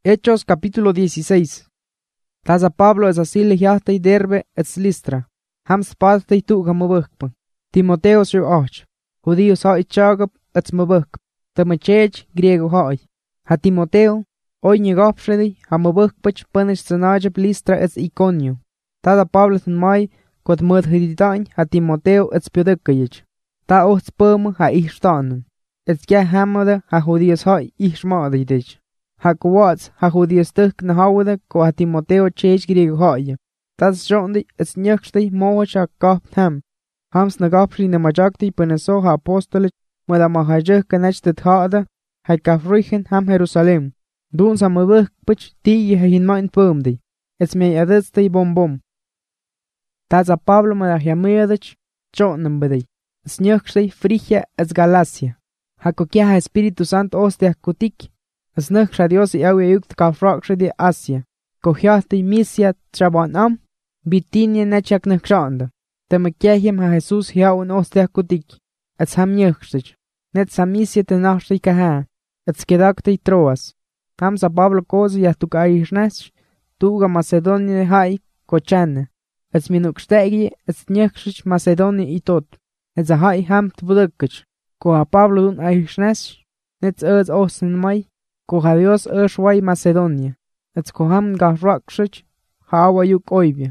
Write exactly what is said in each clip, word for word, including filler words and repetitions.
Hechos capítulo dieciséis. Taza Pablo es así lehiahtay Derbe et Listra. Hams patay tuga mabukpa. Timoteo sir och. Judíos ha ichagap et mabuk. Tamachech griego ha. Ha Timoteo, oy nyagapshedi ha mabukpach panish sanajab Listra et Iconio. Taza Pablo tan mai kot mudhiditañ ha Timoteo et spiodukayich. Ta ochts puma ha ishtanen. Et kya hamada ha judíos ha ishmadidich. Ha kuwats ha judíos tuk na hawada ko ha Timoteo chech griego haya. Tas jondi et nyakshti moach ha kapt ham. Hams na gapri na majakti peneso ha apostolich mada mahajek kanach tet haada ha kafrichen ham Jerusalem. Doen sa mabuk pich ti ha hinmain pumdi. Et me adetsti bom bom. Tas a Pablo mada hiamedich chotnam bedi. Es nyakshti Frigia et Galacia. Ha kokia ha Espíritu Santo ostia kutik. Es nuksha Dios i awe yukt kafraksha di Asia. Kohiahti Misia Trabanam, Bitinia nechak nukshanda. Temakiahim ha Jesus hiaun ostia kutik. Et sam nyukstich. Net sa Misia te nachri kaha. Et skedakti Troas. Ham sa Pablo kozi yahtuk aishnesh, tuga Macedonia hai kochane. Et minukstegi et nyukstich Macedonia itot. Et sa hai ham tbudukich. Ko ha Pablo dun aishnesh, net ez osen mai. Ko ha Dios ershway Macedonia, et ko ham gafrakshich, hawa yuk oibia.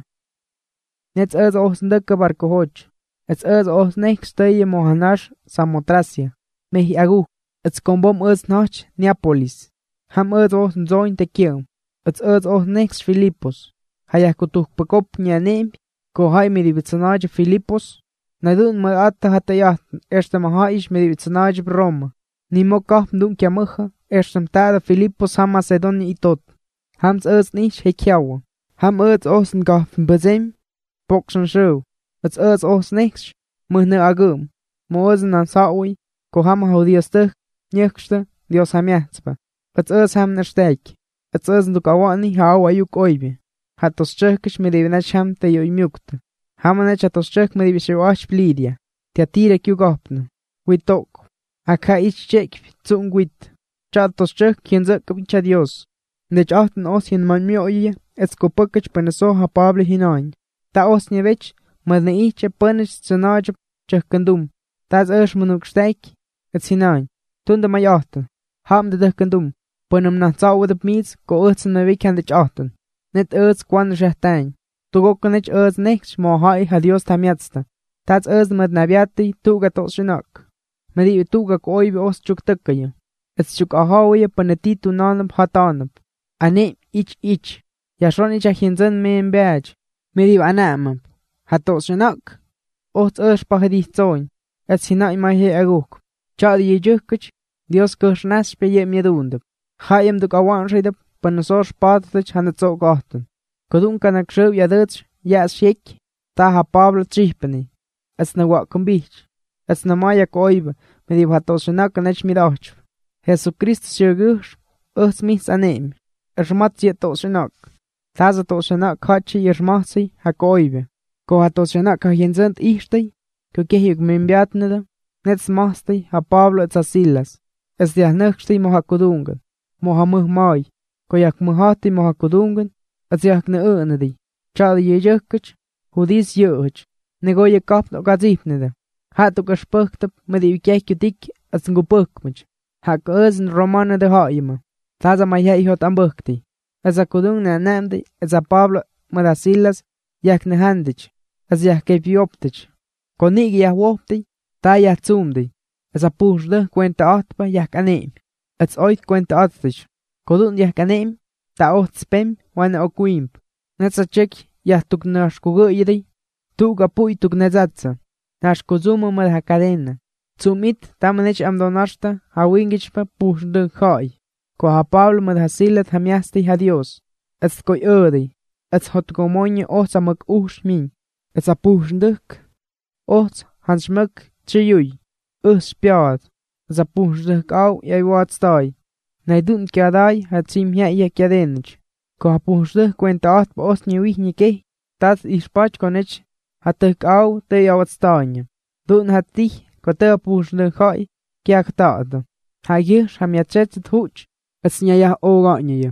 Net ez osndeke barkohoch, et ez osnek steye mohanash Samotracia, mehi agu, et kombom ez nach Neapolis. Ham ez osnzoin tekium, et ez osnek Filipos. Hayakutuk pekop nyanem, ko hay medibitsanaj Filipos. Nadun me atta hatayat, erste mahaish medibitsanaj Roma. Ni mokaf dun kiamucha. Erstem tada Filipos ham Macedonia itot. Hams ez nish hekiawa. Ham ez osen gafen bezem. Boksen show. Et ez os niks. Muhne agum. Mozen an saoi. Ko ham jodios tuk. Nyekste. Dios ham yatspa. Et ez ham nersteik. Et ez nduk awani hawa yuk oibi. Hatos tshkish me devinach ham te yo imukte. Hamanech hatos tshk me devishu ach plidia. Tiatire kyu gapne. Witok. Aka ich chek. Tsung wit. Chatos chek quien se kapicha Dios. De chaten osien man mi oye, es kopakach peneso ha Pablo hinain. Ta osnievech, madne iche penish tsenajab chekandum. Tas ersh manuk steik, et hinain. Tunde mayaten. Ham de dekandum. Penum na tsawe de meets, ko urtsen me weekend de chaten. Net urts kwan shehtain. Tugokanich urts next, mo hai ha Dios tamiatsta. Tas urts mad naviati, tuga toshinak. Medi tuga ko oibe os chuktakaya. Et chuk ahawiya panetitu nanab hatanab. Ane ich ich. Yashron ich ahinzen me en badge. Medib anamab. Hatos shanak. Ots ersh pahadih zoin. Et sinai mahe aguk. Chadi yejukich. Dios kushnash pe ye miedundab. Hayam duk awan shidab. Panasor spadach hanatzo gahten. Kodun kanak shub yadach. Yas shik. Taha Pablo chihpani. Et na wakam bich. Et na maya koiba. Medib hatos shanak anech midach. Jesucristo shirgush, us mis anem. Ermatzi toshanak. Taza toshanak hachi yermatzi hakoibe. Ko ha toshanak ha jenzent ishtai. Ko kehig membiatneda. Nets masti ha Pablo et Silas. Es dia nechsti moha kudungan. Moha muh mai. Ko yak muhati moha kudungan. As yak ne unedi. Chadi yejukich. Hudis yuch. Nego ye kapno gazipneda. Hatu gashpuchtap medi ukekjudik as ngupukmich. Hak özn romana de haima. Taza maya ihot ambukti. Eza kudung na namdi, eza Pablo mada Silas, yak ne handich. Ez yak kepioptich. Konigi yak wopti, ta yak tsumdi. Eza pushde kwenta atpa yak anem. Ez oit kwenta atstich. Kodun yak anem, ta ot spem, wana okuimp. Netza chek yak tuk nashkugu yidi, tuga pui tuk nezatza. Nashkuzumu mada hakadena. Tsumit tamanech amdonashta hawingichpa pushde khai. Ko ha Pablo mad hasilat hamiasti ha Dios. Es koi odi. Es hot gomonje os amak ushmin. Es a pushduk. Os hanshmuk chiyui. Us spiad. Es a pushduk au yai watstai. Naidun kiadai ha tsim ya iya kiadenich. Ko ha pushduk kwenta atpa os niwih nike. Tat ispach konech hatuk au te yawatstai. Dun hatih. Kote pushne khai kyak taad. Hagish ham yachet huch. Es nya ya oga nye.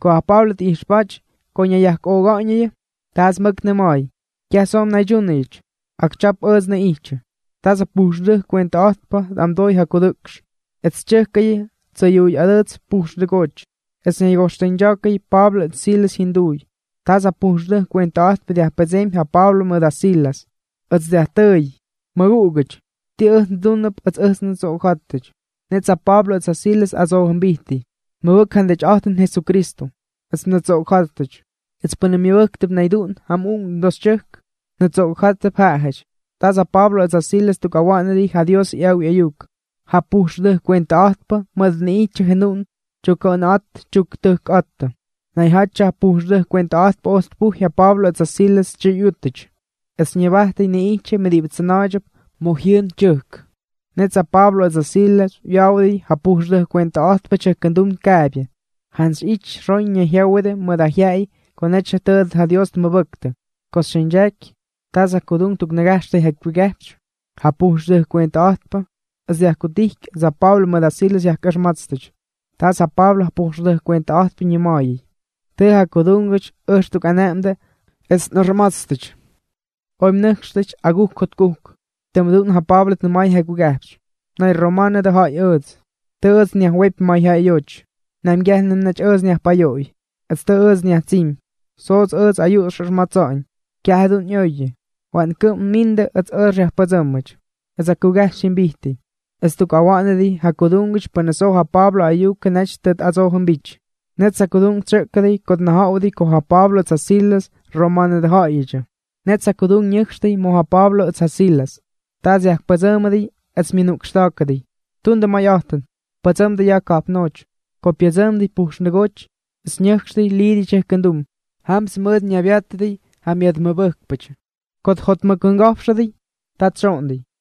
Ko a Pablo ti ishpach, ko nya yak o ganye, tas mak ne mai. Kya som na junich, ak chap öz na ich. Tas a pushde kwenta atpa am doi ha koduksh. Et chekay tsayuy adats pushde goch. Es ne gosten jakay Pablo et Silas hindui. Tas a pushde kwenta atpa de apazem ha Pablo me da Silas. Ets de atay. Magugach. Ti öz dunap ets öz na so khattach. Net sa Pablo ets a Silas azo hambiti. Mawakhan dech achten Jesucristo. Ets na so khattach. Ets panamiwaktib naidun ham un dos chek. Na so khattib hahach. Tas a Pablo ets a Silas tu kawanadi ha Dios yaw yayuk. Ha pushde kwenta atpa madni ich henun. Chukon at chuk tuk atta. Nay hacha pushde kwenta atpa ost puhya Pablo ets a Silas chiyutach. Es nievahti ni iche medibitsanajab mohien chuk. Net sa Pablo ets a Silas yaudi ha pushde kwenta atpa chekandum kabye. Hans ich ronya hiawede madahiai kon echa tud ha Dios mabukta. Kos shenjak, tas a kudung tuk nagashte hekwigach. Ha pushde kwenta atpa. As yakutik za Pablo mada Silas yakashmatstach. Tas a Pablo ha pushde kwenta atpa nyamai. Te ha kudungach urstuk anemde es normatstach. Oim nukstach aguk kot kuk. Temdun ha Pablo te mai hekwigach. Nay romane de ha yods. Te uz niya wep mai ha yoch. Nam gehnem nach uz niya payoi. Ets te uz niya zim. Soz uz ayu shmatzain. Kyahdun yoye. Wan kum minde ets uz reh pazamach. Es a kugach shimbihti. Es tuk awanadi ha kudungach panaso ha Pablo ayu kanach tet azohum bich. Net sa kudung tsekadi kot na haudi ko ha Pablo ets a Silas romane de ha ije. Net sa kudung nyekshti mo ha Pablo ets a Silas. Tas yak pazamadi ets minuk stakadi. Tunde mayachten. Pazamdi yak ap noch. Ko piazamdi pushnegoch. Es nyekshti lidi chekandum. Hams mud nyabiatadi ham yad mabukpach. Kot hot makungafshadi. Tat shondi.